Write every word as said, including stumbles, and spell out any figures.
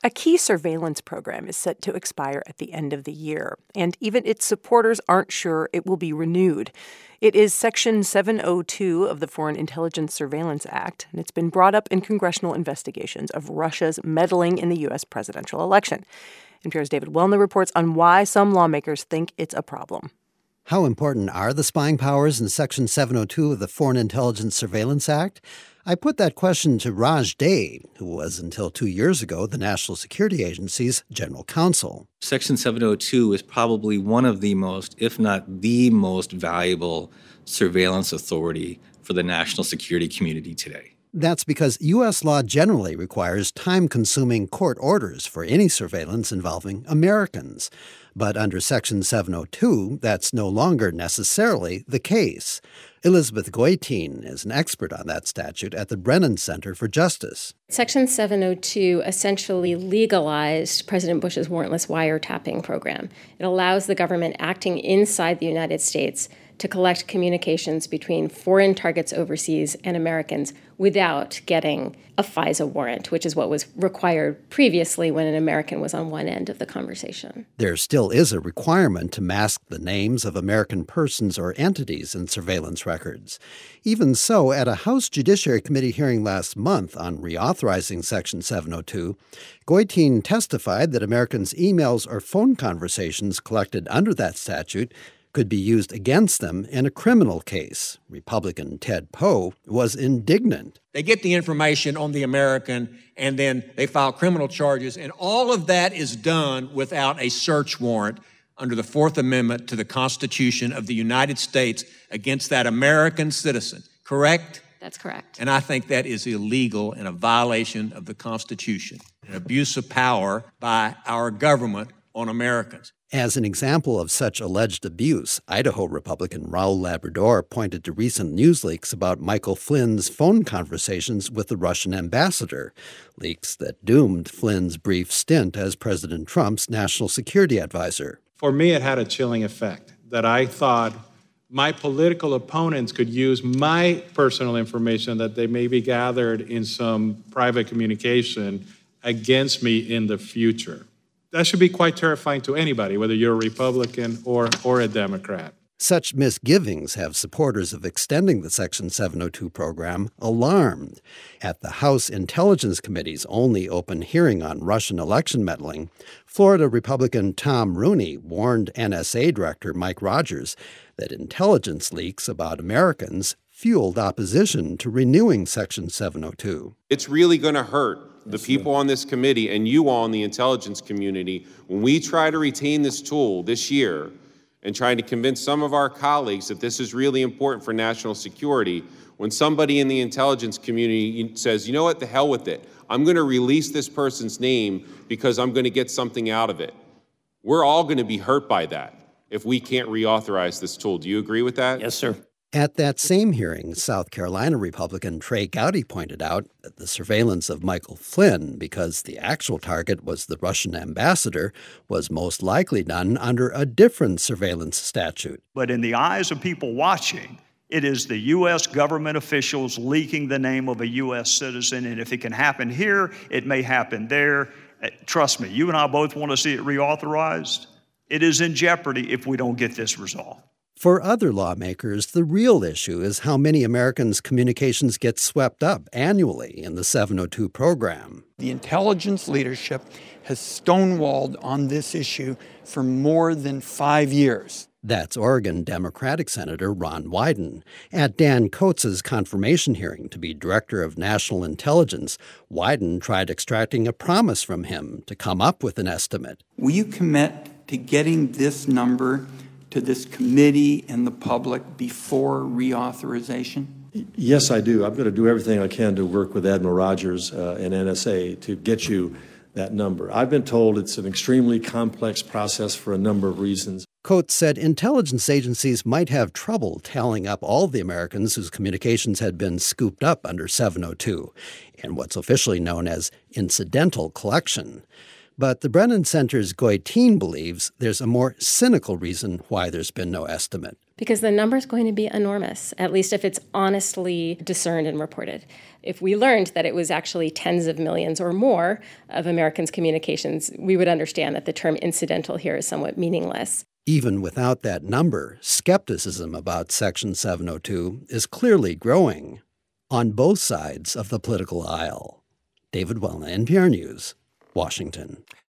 A key surveillance program is set to expire at the end of the year, and even its supporters aren't sure it will be renewed. It is Section seven oh two of the Foreign Intelligence Surveillance Act, and it's been brought up in congressional investigations of Russia's meddling in the U S presidential election. N P R's David Welner reports on why some lawmakers think it's a problem. How important are the spying powers in Section seven oh two of the Foreign Intelligence Surveillance Act? I put that question to Raj Dey, who was until two years ago the National Security Agency's general counsel. Section seven oh two is probably one of the most, if not the most valuable surveillance authority for the national security community today. That's because U S law generally requires time-consuming court orders for any surveillance involving Americans. But under Section seven oh two, that's no longer necessarily the case. Elizabeth Goitein is an expert on that statute at the Brennan Center for Justice. Section seven oh two essentially legalized President Bush's warrantless wiretapping program. It allows the government acting inside the United States to collect communications between foreign targets overseas and Americans without getting a FISA warrant, which is what was required previously when an American was on one end of the conversation. There still is a requirement to mask the names of American persons or entities in surveillance records. Even so, at a House Judiciary Committee hearing last month on reauthorizing Section seven oh two, Goitein testified that Americans' emails or phone conversations collected under that statute could be used against them in a criminal case. Republican Ted Poe was indignant. They get the information on the American, and then they file criminal charges, and all of that is done without a search warrant under the Fourth Amendment to the Constitution of the United States against that American citizen, correct? That's correct. And I think that is illegal and a violation of the Constitution, an abuse of power by our government on Americans. As an example of such alleged abuse, Idaho Republican Raul Labrador pointed to recent news leaks about Michael Flynn's phone conversations with the Russian ambassador, leaks that doomed Flynn's brief stint as President Trump's national security advisor. For me, it had a chilling effect that I thought my political opponents could use my personal information that they maybe gathered in some private communication against me in the future. That should be quite terrifying to anybody, whether you're a Republican or, or a Democrat. Such misgivings have supporters of extending the Section seven oh two program alarmed. At the House Intelligence Committee's only open hearing on Russian election meddling, Florida Republican Tom Rooney warned N S A Director Mike Rogers that intelligence leaks about Americans fueled opposition to renewing Section seven oh two. It's really going to hurt the people on this committee and you all in the intelligence community when we try to retain this tool this year and trying to convince some of our colleagues that this is really important for national security. When somebody in the intelligence community says, you know what, the hell with it. I'm going to release this person's name because I'm going to get something out of it. We're all going to be hurt by that if we can't reauthorize this tool. Do you agree with that? Yes, sir. At that same hearing, South Carolina Republican Trey Gowdy pointed out that the surveillance of Michael Flynn, because the actual target was the Russian ambassador, was most likely done under a different surveillance statute. But in the eyes of people watching, it is the U S government officials leaking the name of a U S citizen, and if it can happen here, it may happen there. Trust me, you and I both want to see it reauthorized. It is in jeopardy if we don't get this resolved. For other lawmakers, the real issue is how many Americans' communications get swept up annually in the seven oh two program. The intelligence leadership has stonewalled on this issue for more than five years. That's Oregon Democratic Senator Ron Wyden. At Dan Coates' confirmation hearing to be Director of National Intelligence, Wyden tried extracting a promise from him to come up with an estimate. Will you commit to getting this number to this committee and the public before reauthorization? Yes, I do. I'm going to do everything I can to work with Admiral Rogers uh, and N S A to get you that number. I've been told it's an extremely complex process for a number of reasons. Coates said intelligence agencies might have trouble tallying up all the Americans whose communications had been scooped up under seven oh two in what's officially known as incidental collection. But the Brennan Center's Goitein believes there's a more cynical reason why there's been no estimate. Because the number is going to be enormous, at least if it's honestly discerned and reported. If we learned that it was actually tens of millions or more of Americans' communications, we would understand that the term incidental here is somewhat meaningless. Even without that number, skepticism about Section seven oh two is clearly growing on both sides of the political aisle. David Welna, N P R News, Washington.